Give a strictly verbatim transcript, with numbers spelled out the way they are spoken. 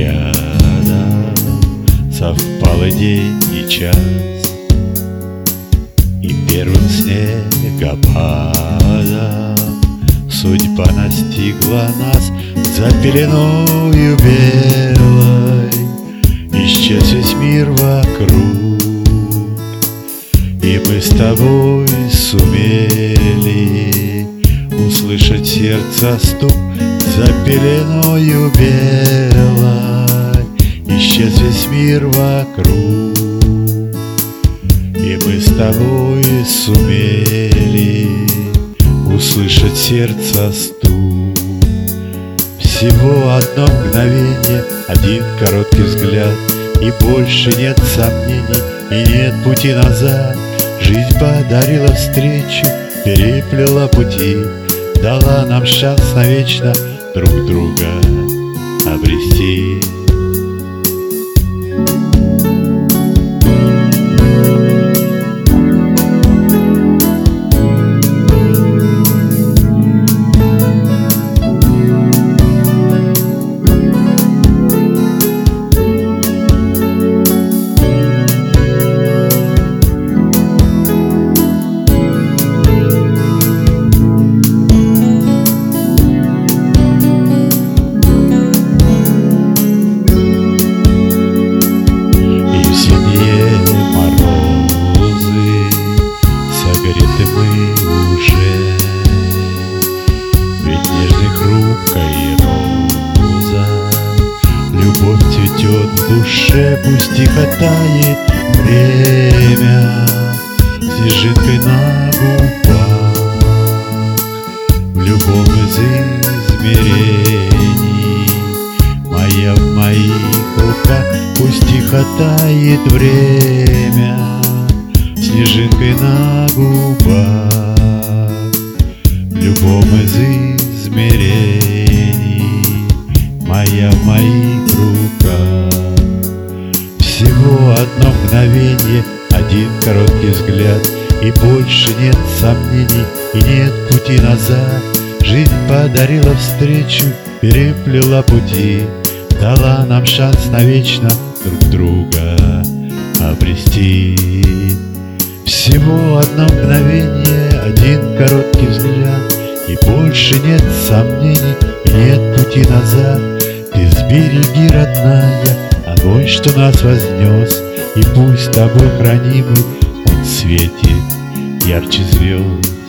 рядом, совпал и день, и час, и первым снегопадом судьба настигла нас за пеленою белой. Исчез весь мир вокруг, и мы с тобой сумели услышать сердца стук за пеленою белой. Исчез весь мир вокруг, и мы с тобой сумели услышать сердца стук. Всего одно мгновение, один короткий взгляд, и больше нет сомнений, и нет пути назад. Жизнь подарила встречу, переплела пути, дала нам шанс навечно друг друга обрести. Согреты мы уже, ведь нежных рукой роза, любовь цветет в душе, пусть тихо тает время снежинкой на губах. В любом из измерений моя в моих руках, пусть тихо тает время снежинкой на губах. В любом из измерений моя в моих руках. Всего одно мгновение, один короткий взгляд, и больше нет сомнений, и нет пути назад. Жизнь подарила встречу, переплела пути, дала нам шанс навечно друг друга обрести. Всего одно мгновение, один короткий взгляд, и больше нет сомнений, и нет пути назад. Ты сбереги, родная, огонь, что нас вознес, и пусть тобой хранимый он светит ярче звезд.